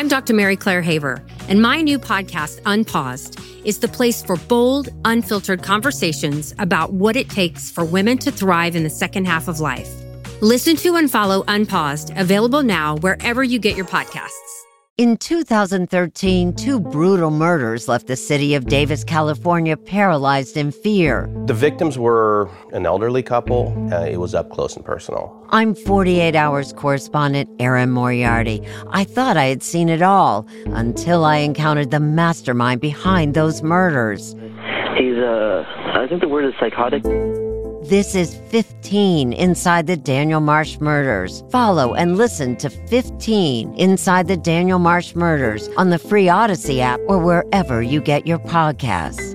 I'm Dr. Mary Claire Haver, and my new podcast, Unpaused, is the place for bold, unfiltered conversations about what it takes for women to thrive in the second half of life. Listen to and follow Unpaused, available now wherever you get your podcasts. In 2013, two brutal murders left the city of Davis, California, paralyzed in fear. The victims were an elderly couple. It was up close and personal. I'm 48 Hours correspondent Erin Moriarty. I thought I had seen it all until I encountered the mastermind behind those murders. He's, I think the word is psychotic. This is 15 Inside the Daniel Marsh Murders. Follow and listen to 15 Inside the Daniel Marsh Murders on the free Odyssey app or wherever you get your podcasts.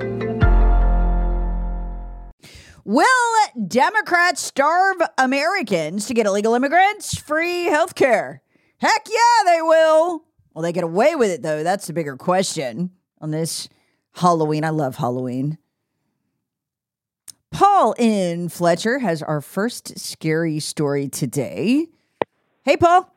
Will Democrats starve Americans to get illegal immigrants free health care? Heck yeah, they will. Will they get away with it, though? That's the bigger question on this Halloween. I love Halloween. Paul in Fletcher has our first scary story today. Hey, Paul.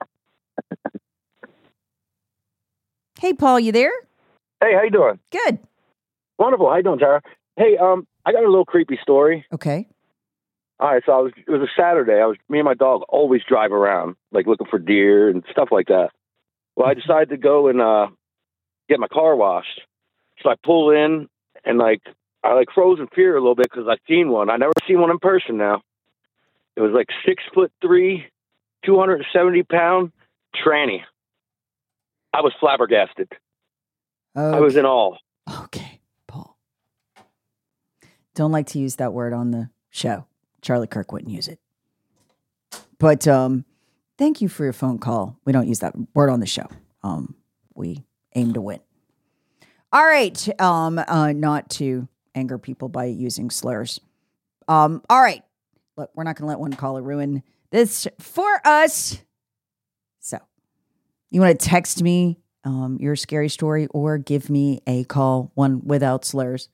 Hey, Paul, you there? Hey, how you doing? Good. Wonderful. How you doing, Tara? Hey, I got a little creepy story. Okay. All right, so it was a Saturday. Me and my dog always drive around, like looking for deer and stuff like that. Well, I decided to go and get my car washed. So I pull in and I froze in fear a little bit because I've seen one. I never seen one in person now. It was 6'3", 270-pound tranny. I was flabbergasted. Okay. I was in awe. Okay, Paul. Don't like to use that word on the show. Charlie Kirk wouldn't use it. But thank you for your phone call. We don't use that word on the show. We aim to win. All right. Not to anger people by using slurs. All right. Look, we're not going to let one caller ruin this for us. So you want to text me your scary story or give me a call, one without slurs.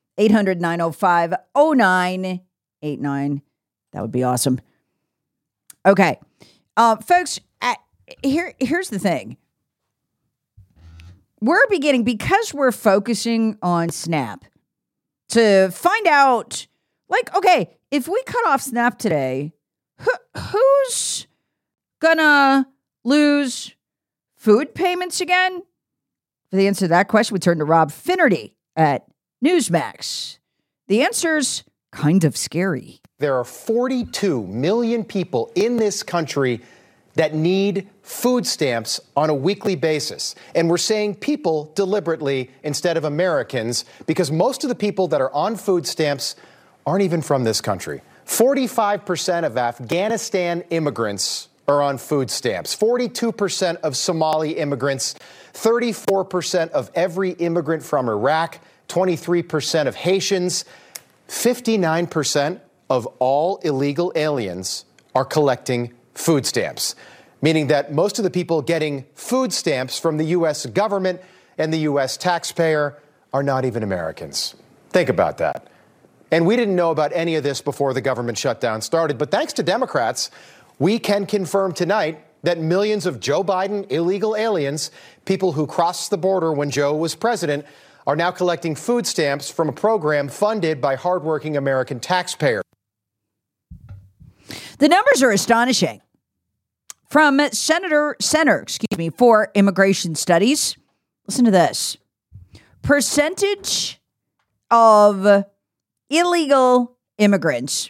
800-905-0989. That would be awesome. Okay. Folks, here's the thing. We're beginning, because we're focusing on Snap, to find out, okay, if we cut off Snap today, who's gonna lose food payments again? For the answer to that question, we turn to Rob Finnerty at Newsmax. The answer's kind of scary. There are 42 million people in this country that need food stamps on a weekly basis. And we're saying people deliberately instead of Americans, because most of the people that are on food stamps aren't even from this country. 45% of Afghanistan immigrants are on food stamps. 42% of Somali immigrants, 34% of every immigrant from Iraq, 23% of Haitians, 59% of all illegal aliens are collecting food stamps, meaning that most of the people getting food stamps from the U.S. government and the U.S. taxpayer are not even Americans. Think about that. And we didn't know about any of this before the government shutdown started, but thanks to Democrats, we can confirm tonight that millions of Joe Biden illegal aliens, people who crossed the border when Joe was president, are now collecting food stamps from a program funded by hardworking American taxpayers. The numbers are astonishing. From Center for Immigration Studies, listen to this. Percentage of illegal immigrants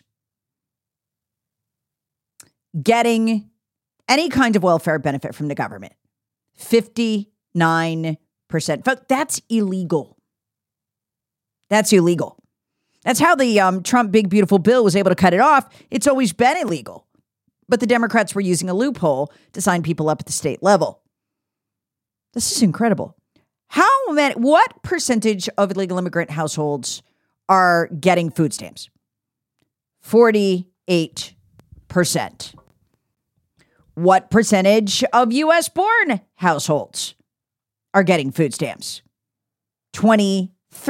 getting any kind of welfare benefit from the government. 59%. But that's illegal. That's illegal. That's how the Trump Big Beautiful Bill was able to cut it off. It's always been illegal. But the Democrats were using a loophole to sign people up at the state level. This is incredible. What percentage of illegal immigrant households are getting food stamps? 48%. What percentage of U.S.-born households are getting food stamps? 23%.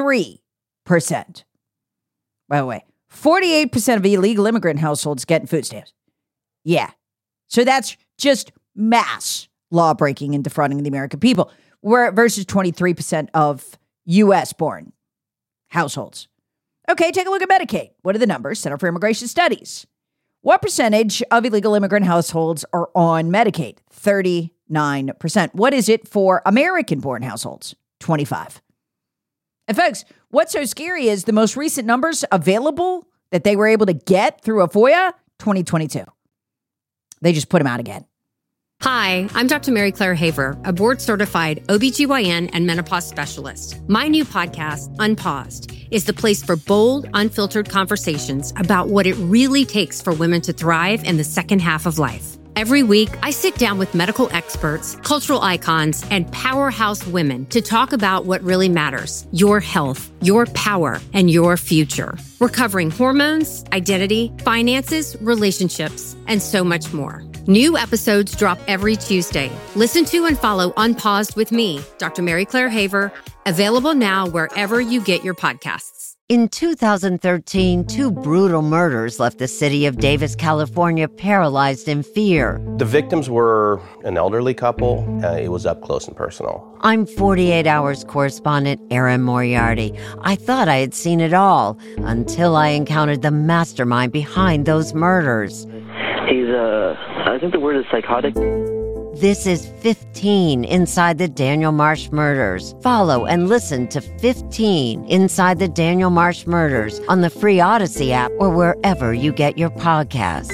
By the way, 48% of illegal immigrant households getting food stamps. Yeah. So that's just mass law breaking and defrauding the American people, versus 23% of U.S.-born households. Okay, take a look at Medicaid. What are the numbers? Center for Immigration Studies. What percentage of illegal immigrant households are on Medicaid? 39%. What is it for American-born households? 25%. And folks, what's so scary is the most recent numbers available that they were able to get through a FOIA, 2022. They just put them out again. Hi, I'm Dr. Mary Claire Haver, a board-certified OBGYN and menopause specialist. My new podcast, Unpaused, is the place for bold, unfiltered conversations about what it really takes for women to thrive in the second half of life. Every week, I sit down with medical experts, cultural icons, and powerhouse women to talk about what really matters: your health, your power, and your future. We're covering hormones, identity, finances, relationships, and so much more. New episodes drop every Tuesday. Listen to and follow Unpaused with me, Dr. Mary Claire Haver, available now wherever you get your podcasts. In 2013, 2 brutal murders left the city of Davis, California, paralyzed in fear. The victims were an elderly couple. It was up close and personal. I'm 48 Hours correspondent Erin Moriarty. I thought I had seen it all until I encountered the mastermind behind those murders. He's, I think the word is psychotic. This is 15 Inside the Daniel Marsh Murders. Follow and listen to 15 Inside the Daniel Marsh Murders on the free Odyssey app or wherever you get your podcasts.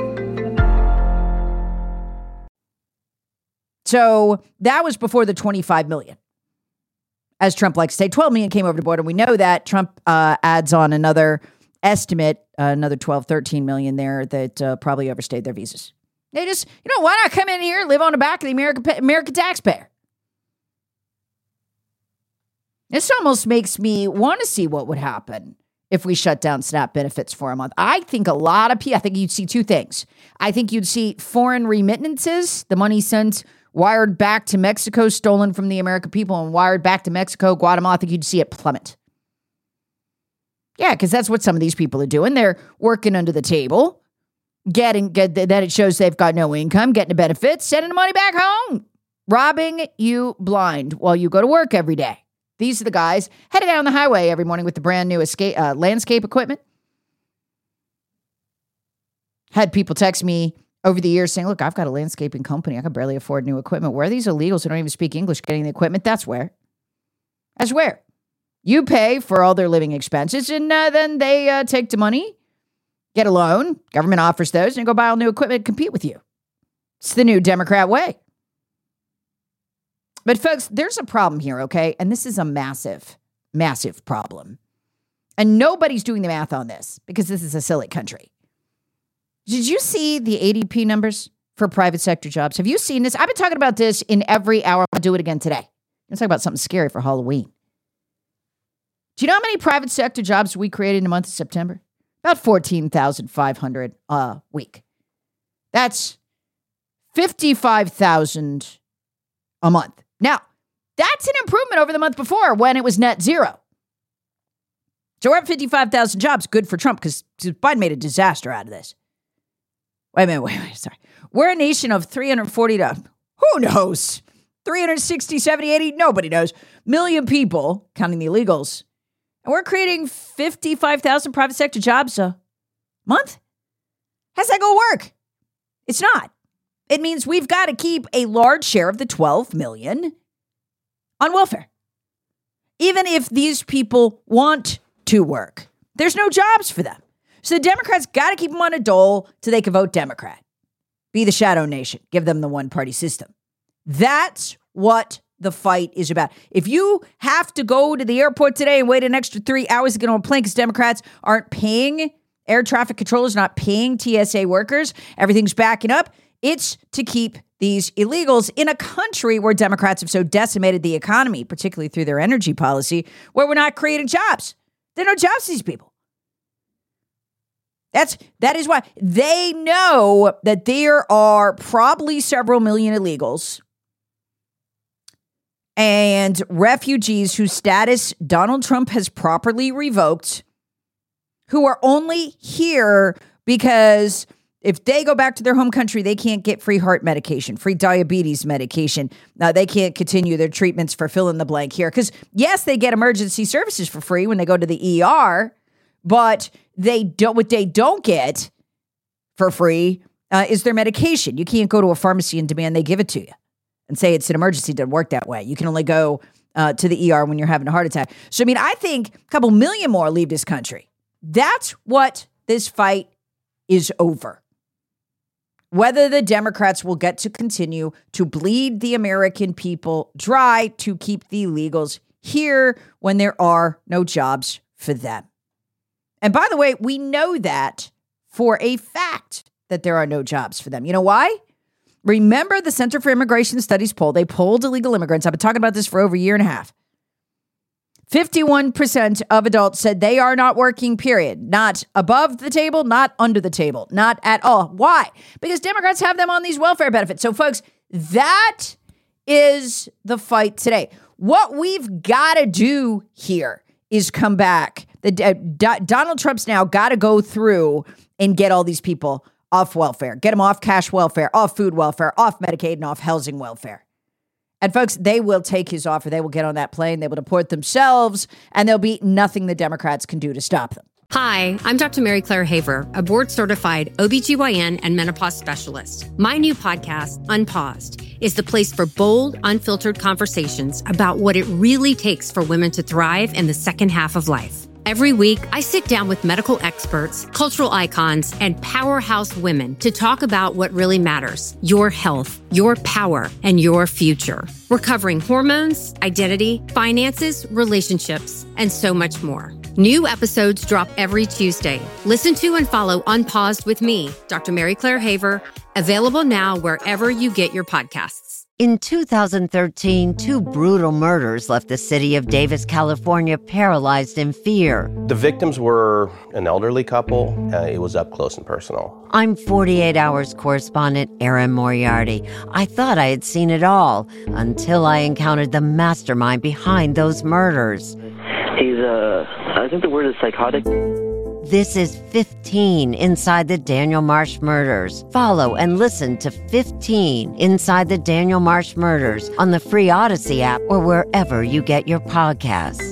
So that was before the 25 million. As Trump likes to say, 12 million came over the border. We know that Trump adds on another estimate, another 12, 13 million there that probably overstayed their visas. They just, why not come in here, live on the back of the American taxpayer? This almost makes me want to see what would happen if we shut down SNAP benefits for a month. I think a lot of people, I think you'd see 2 things. I think you'd see foreign remittances, the money sent, wired back to Mexico, stolen from the American people and wired back to Mexico, Guatemala. I think you'd see it plummet. Yeah, because that's what some of these people are doing. They're working under the table. That it shows they've got no income, getting the benefits, sending the money back home, robbing you blind while you go to work every day. These are the guys headed down the highway every morning with the brand new landscape equipment. Had people text me over the years saying, look, I've got a landscaping company. I can barely afford new equipment. Where are these illegals who don't even speak English getting the equipment? That's where. You pay for all their living expenses and then they take the money. Get a loan, government offers those, and go buy all new equipment and compete with you. It's the new Democrat way. But folks, there's a problem here, okay? And this is a massive, massive problem. And nobody's doing the math on this because this is a silly country. Did you see the ADP numbers for private sector jobs? Have you seen this? I've been talking about this in every hour. I'll do it again today. Let's talk about something scary for Halloween. Do you know how many private sector jobs we created in the month of September? About 14,500 a week. That's 55,000 a month. Now, that's an improvement over the month before when it was net zero. So we're at 55,000 jobs. Good for Trump because Biden made a disaster out of this. Wait a minute. Sorry. We're a nation of 340 to, who knows? 360, 70, 80, nobody knows. Million people, counting the illegals. And we're creating 55,000 private sector jobs a month? How's that going to work? It's not. It means we've got to keep a large share of the 12 million on welfare. Even if these people want to work, there's no jobs for them. So the Democrats got to keep them on a dole so they can vote Democrat. Be the shadow nation. Give them the one-party system. That's what the fight is about. If you have to go to the airport today and wait an extra 3 hours to get on a plane because Democrats aren't paying air traffic controllers, not paying TSA workers, everything's backing up, it's to keep these illegals in a country where Democrats have so decimated the economy, particularly through their energy policy, where we're not creating jobs. There are no jobs for these people. That is why they know that there are probably several million illegals and refugees whose status Donald Trump has properly revoked, who are only here because If they go back to their home country, they can't get free heart medication, free diabetes medication. They can't continue their treatments for fill in the blank here. Because yes, they get emergency services for free when they go to the ER, but what they don't get for free is their medication. You can't go to a pharmacy and demand they give it to you and say it's an emergency. It doesn't work that way. You can only go to the ER when you're having a heart attack. So, I think a couple million more leave this country. That's what this fight is over. Whether the Democrats will get to continue to bleed the American people dry to keep the illegals here when there are no jobs for them. And by the way, we know that for a fact that there are no jobs for them. You know why? Remember the Center for Immigration Studies poll. They polled illegal immigrants. I've been talking about this for over a year and a half. 51% of adults said they are not working, period. Not above the table, not under the table, not at all. Why? Because Democrats have them on these welfare benefits. So, folks, that is the fight today. What we've got to do here is come back. Donald Trump's now got to go through and get all these people off welfare, get them off cash welfare, off food welfare, off Medicaid, and off housing welfare. And folks, they will take his offer. They will get on that plane. They will deport themselves, and there'll be nothing the Democrats can do to stop them. Hi, I'm Dr. Mary Claire Haver, a board-certified OBGYN and menopause specialist. My new podcast, Unpaused, is the place for bold, unfiltered conversations about what it really takes for women to thrive in the second half of life. Every week, I sit down with medical experts, cultural icons, and powerhouse women to talk about what really matters: your health, your power, and your future. We're covering hormones, identity, finances, relationships, and so much more. New episodes drop every Tuesday. Listen to and follow Unpaused with me, Dr. Mary Claire Haver, available now wherever you get your podcasts. In 2013, 2 brutal murders left the city of Davis, California, paralyzed in fear. The victims were an elderly couple. It was up close and personal. I'm 48 Hours correspondent Erin Moriarty. I thought I had seen it all until I encountered the mastermind behind those murders. He's, I think the word is psychotic. This is 15 Inside the Daniel Marsh Murders. Follow and listen to 15 Inside the Daniel Marsh Murders on the free Odyssey app or wherever you get your podcasts.